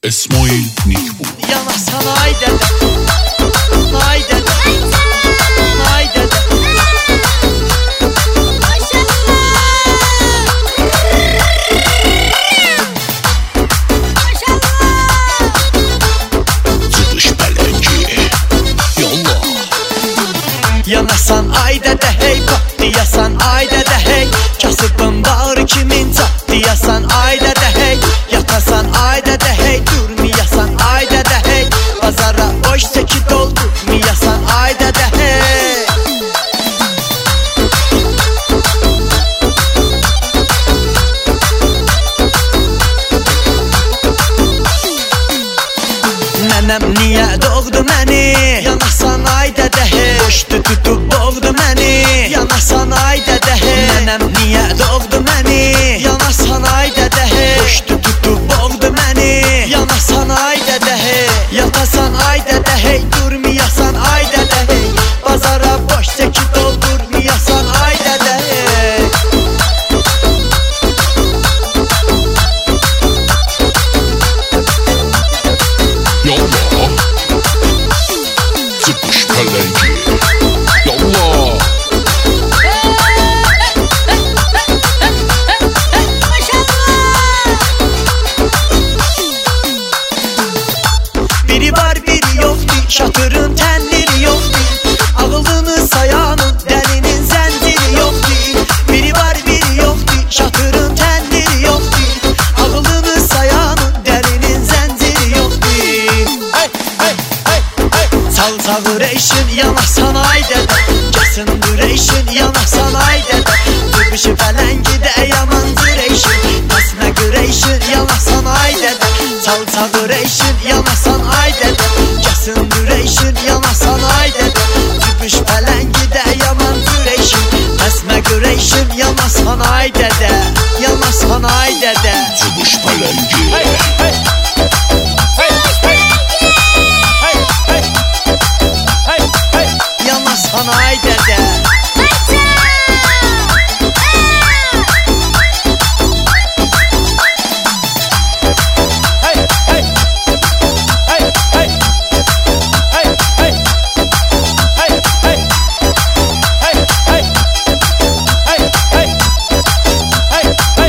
اسماعیل نیکبو Yanasan ay dede, ay dede, ay dede. Zıdış Pəlengi Yallah. Yanasan ay dede hey, diyasan ay dede hey. Kasıbın bağrı kimin çat diyasan ay dede hey. Yatasan ay dede hey, durmayasan ay dede hey. Bazara boş seki doldurmayasan ay dede hey. Nənəm niyə doğdu məni? Yanasan ay dede hey. Boşdu tutub boğdu məni. Yanasan ay dede hey. Nənəm niyə doğdu məni? Yanasan ay dede hey. Boşdu tutub boğdu məni. Yanasan ay dede hey. Yatasan ay dede hey. Durmayasan ay dede hey. Bazara boş seki doldurmayasan ay dede hey. Yallah. Zıdış Pəlengi Yallah. Biri var biri yoktu, şatırın tendiri yoktu. Ağıldığını sayanın, delinin zənciri yoktu. Biri var biri yoktu, şatırın tendiri yoktu. Ağıldığını sayanın, delinin zənciri yoktu. Hey, hey, hey, hey. Salsa güreşin, yanasan ay dede. Kesin güreşin, yanasan ay dede. Tıbışı Pəlengi de yaman güreşin. Kasma güreşin, yanasan ay dede. Salsa güreşin, yanasan ay dede. Kesin güreşin, yanasan ay dede. Tıbış Pəlengi de yaman güreşin. Kasma güreşin, yanasan ay dede. Yanasan ay dede. Zıdış Pəlengi Hey, hey. Hey, hey. Hey, hey. Hey, hey. Yanasan ay dede. Hey, hey. Hey, hey. Hey, hey. Hey, hey. Hey, hey. Hey, hey. Hey, hey.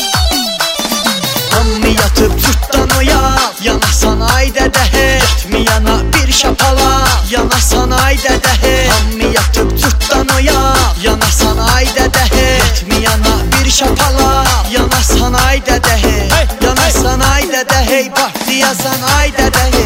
Hammi yatıp cırtdan oya. Yanasan ay dede hey. Yatmayana bir şapala. Yanasan ay dede hey. Hammi yatıp cırtdan oya. Yanasan ay dede hey. Yatmayana bir şapala. Yanasan ay dede hey. Yanasan ay dede hey. Partiyasan ay dede hey.